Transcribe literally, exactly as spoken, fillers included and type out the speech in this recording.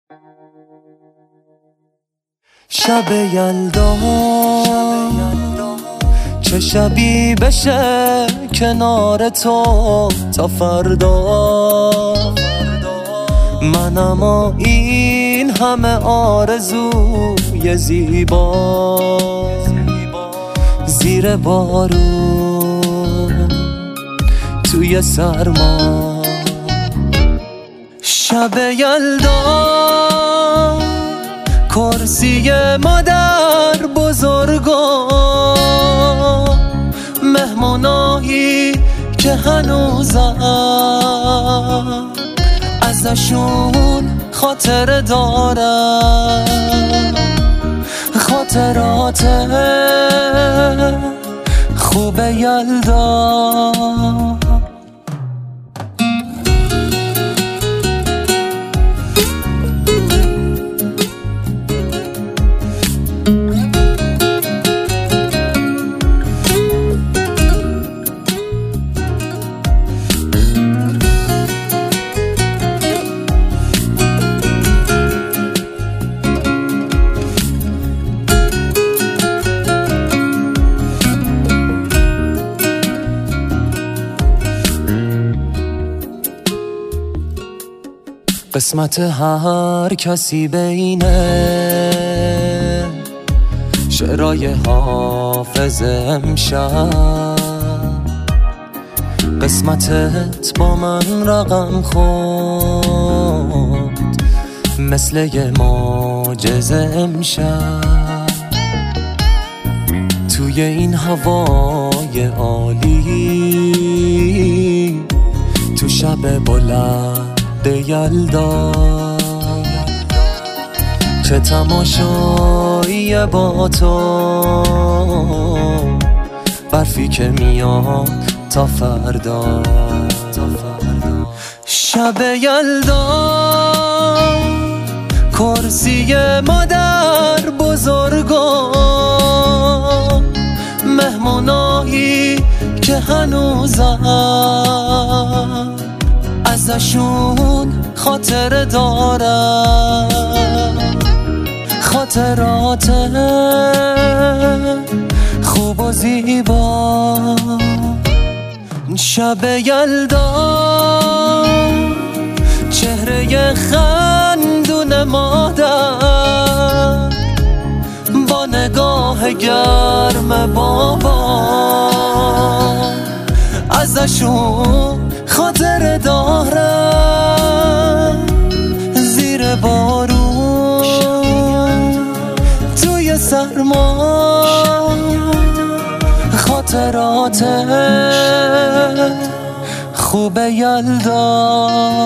شب یلدا چه شبی بشه کنار تو تا فردا، من اما این همه آرزوی زیبا زیر بارون توی سرما. شب یلدا کرسی مادر بزرگا، مهمونایی که هنوزم ازشون خاطره دارم، خاطرات خوب یلدا. قسمت هر کسی بینه شعرهای حافظ امشب، قسمتت با من رقم خورد مثل یه معجزه امشب. توی این هوای عالی، تو شب بلند یلدا، چه تماشایی با تو، برفی که میاد تا فردا. شب یلدا کرسی مادر بزرگا، مهمونایی که هنوزم ازشون خاطره دارم، خاطرات خوب و زیبا. شب یلدا چهره خندون مادر با نگاه گرم بابا، ازشون خاطره دارم زیر بارون توی سرما. خاطرات خوب یلدا.